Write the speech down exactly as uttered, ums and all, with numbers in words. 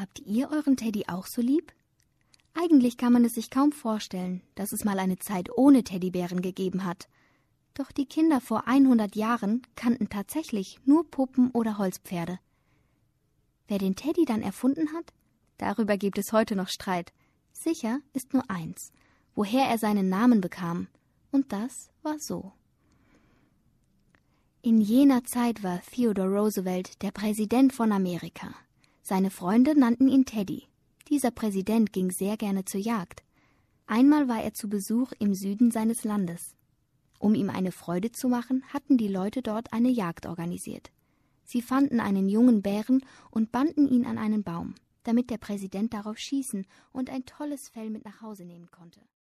Habt ihr euren Teddy auch so lieb? Eigentlich kann man es sich kaum vorstellen, dass es mal eine Zeit ohne Teddybären gegeben hat. Doch die Kinder vor hundert Jahren kannten tatsächlich nur Puppen oder Holzpferde. Wer den Teddy dann erfunden hat? Darüber gibt es heute noch Streit. Sicher ist nur eins, woher er seinen Namen bekam. Und das war so. In jener Zeit war Theodore Roosevelt der Präsident von Amerika. Seine Freunde nannten ihn Teddy. Dieser Präsident ging sehr gerne zur Jagd. Einmal war er zu Besuch im Süden seines Landes. Um ihm eine Freude zu machen, hatten die Leute dort eine Jagd organisiert. Sie fanden einen jungen Bären und banden ihn an einen Baum, damit der Präsident darauf schießen und ein tolles Fell mit nach Hause nehmen konnte.